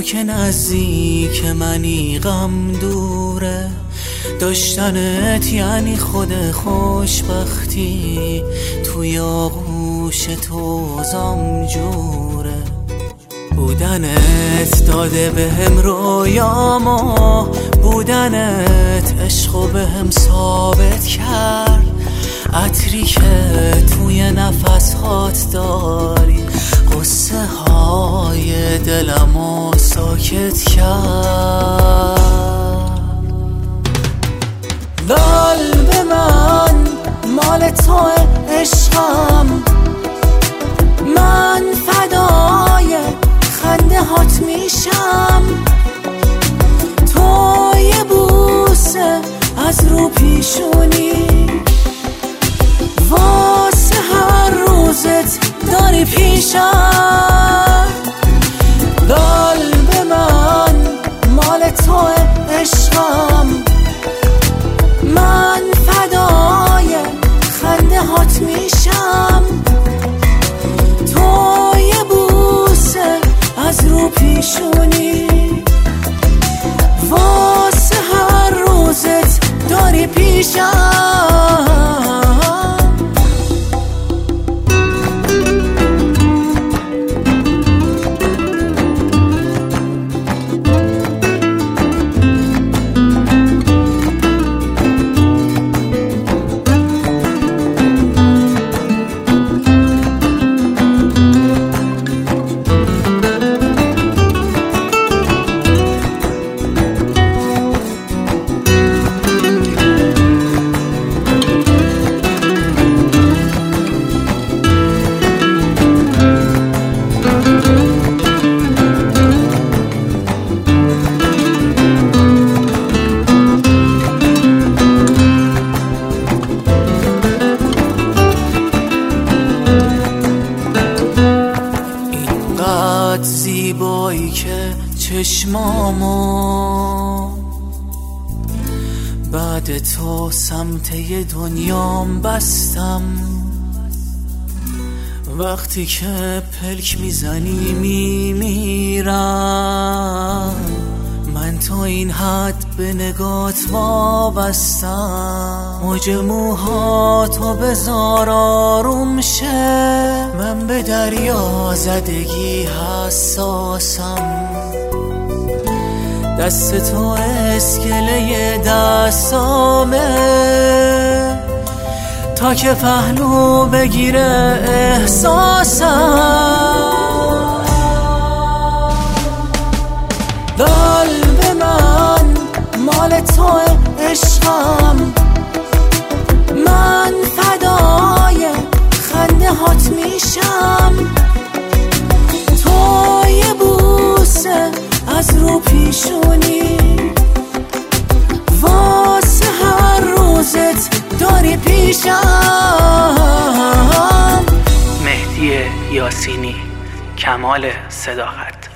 تو که نزدیک منی غم دوره، داشتنت یعنی خود خوشبختی، توی آغوش تو زم جوره. بودنت داده بهم رویامو، بودنت عشقو بهم ثابت کرد، عطری که توی نفس هات داری قصه های دلمو ساکت کرد. قلب من مال تو عشقم، من فدای خنده هات میشم، تو یه بوسه از رو پیشونی واسه هر روزت داری پیشم. قلب من مال تو عشقم، من فدای خنده هات میشم، تو یه بوسه از رو پیشونی واسه هر روزت داری پیشم. زیبایی که چشمامو بعد تو سمت یه دنیام بستم، وقتی که پلک میزنی میمیرم، من تا این حد به نگات وابستم، موج موهاتو بذار آروم شه، من به دریا زدگی حساسم، دست تو اسکله دستامه تا که پهلو بگیره احساسم. قلب من مال تو عشقم، من فدای خنده هات میشم، تو یه بوسه از رو پیشونی واسه هر روزت داری پیشم. مهدی یاسینی، کمال صداقت.